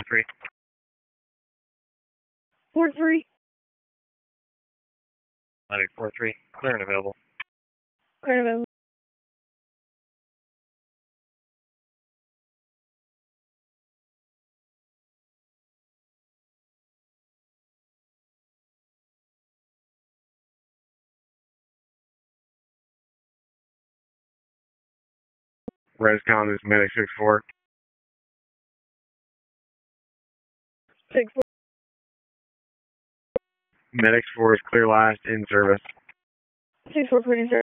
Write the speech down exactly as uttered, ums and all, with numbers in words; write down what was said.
three. four three. Medic four three. Clear and available. Clear and available. Rescon is Medic six four. six four. Medic four is clear last in service. six four, clear in service.